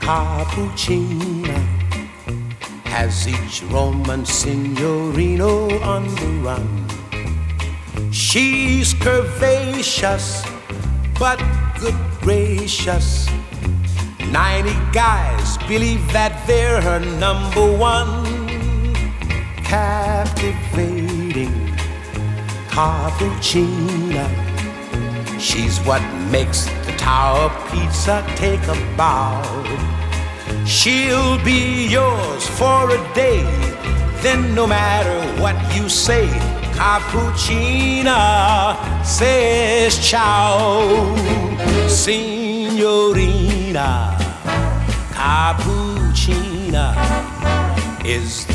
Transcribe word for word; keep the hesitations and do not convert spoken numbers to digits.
Cappuccina has each Roman signorino on the run. She's curvaceous, but good gracious, ninety guys believe that they're her number one. Captivating Cappuccina, she's what makes the Tower Pizza take a bow. She'll be yours for a day, then no matter what you say, Cappuccina says ciao. Signorina Cappuccina is the